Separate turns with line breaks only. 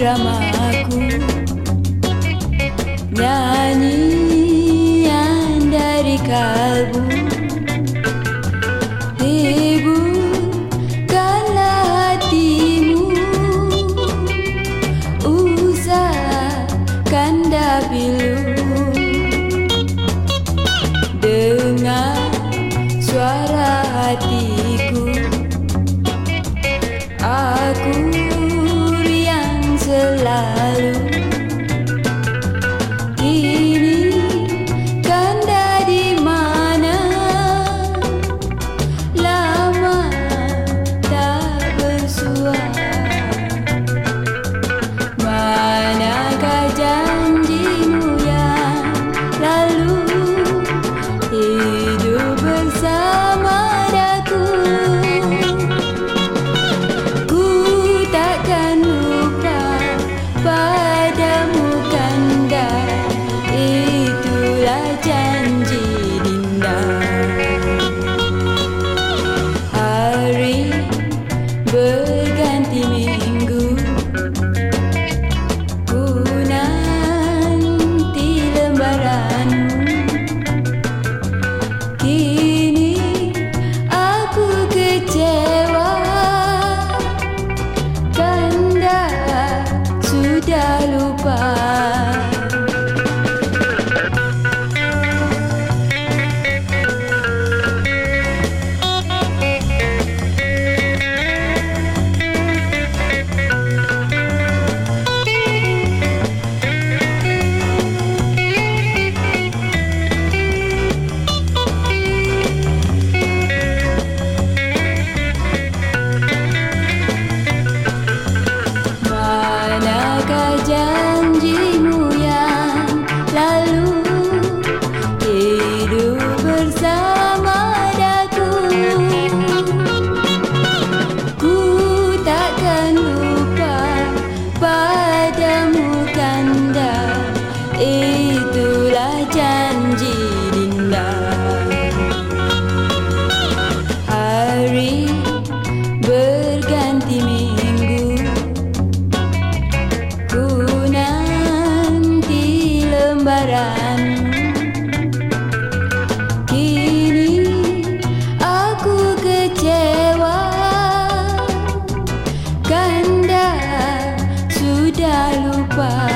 iramaku, nyanyian dari kalbu. Hiburkanlah hatimu, usahkan dapilu. Dengar suara hatiku, aku riang selalu. Kini kanda di mana? Lama tak bersua. Manakah janjimu yang lalu? Hidup bersama daku. Ku takkan lupa padamu kanda, itulah janji dinda. Hari berganti minggu, ku nanti lembaranmu. Kini aku kecewa, kanda sudah lupa. Manakah janjimu yang lalu? Hidup bersama daku. Ku takkan lupa padamu kanda, itulah janji dinda. Hari berganti minggu, ku nanti lembaranmu. Kini aku kecewa, kanda sudah lupa.